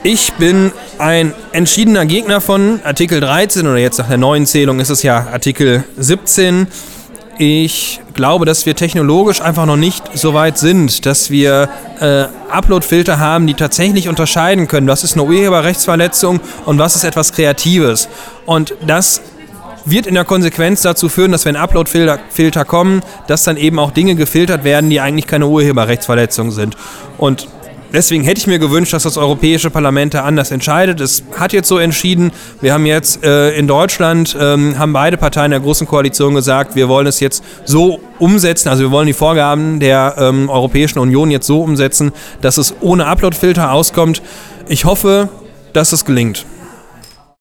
Ich bin ein entschiedener Gegner von Artikel 13 oder jetzt nach der neuen Zählung ist es ja Artikel 17. Ich glaube, dass wir technologisch einfach noch nicht so weit sind, dass wir Upload-Filter haben, die tatsächlich unterscheiden können, was ist eine Urheberrechtsverletzung und was ist etwas Kreatives. Und das wird in der Konsequenz dazu führen, dass wenn Upload-Filter kommen, dass dann eben auch Dinge gefiltert werden, die eigentlich keine Urheberrechtsverletzung sind. Und deswegen hätte ich mir gewünscht, dass das Europäische Parlament da anders entscheidet. Es hat jetzt so entschieden. Wir haben jetzt in Deutschland, haben beide Parteien der Großen Koalition gesagt, wir wollen es jetzt so umsetzen, also wir wollen die Vorgaben der Europäischen Union jetzt so umsetzen, dass es ohne Upload-Filter auskommt. Ich hoffe, dass es gelingt.